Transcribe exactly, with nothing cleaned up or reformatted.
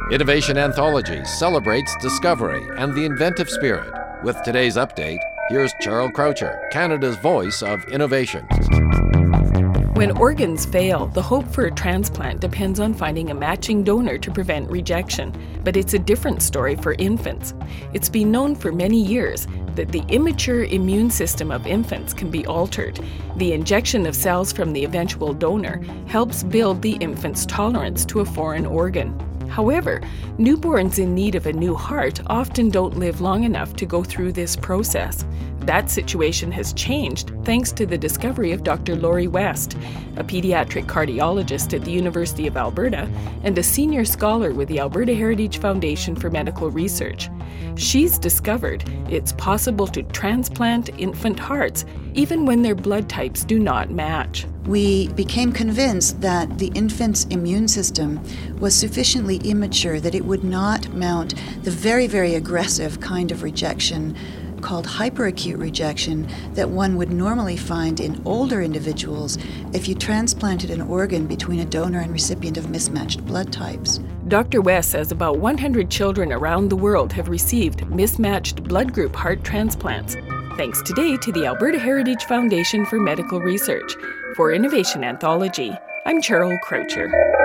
Innovation Anthology celebrates discovery and the inventive spirit. With today's update, here's Cheryl Croucher, Canada's voice of innovation. When organs fail, the hope for a transplant depends on finding a matching donor to prevent rejection. But it's a different story for infants. It's been known for many years that the immature immune system of infants can be altered. The injection of cells from the eventual donor helps build the infant's tolerance to a foreign organ. However, newborns in need of a new heart often don't live long enough to go through this process. That situation has changed thanks to the discovery of Doctor Laurie West, a pediatric cardiologist at the University of Alberta and a senior scholar with the Alberta Heritage Foundation for Medical Research. She's discovered it's possible to transplant infant hearts even when their blood types do not match. We became convinced that the infant's immune system was sufficiently immature that it would not mount the very, very aggressive kind of rejection called hyperacute rejection that one would normally find in older individuals if you transplanted an organ between a donor and recipient of mismatched blood types. Doctor West says about one hundred children around the world have received mismatched blood group heart transplants, thanks today to the Alberta Heritage Foundation for Medical Research. For Innovation Anthology, I'm Cheryl Croucher.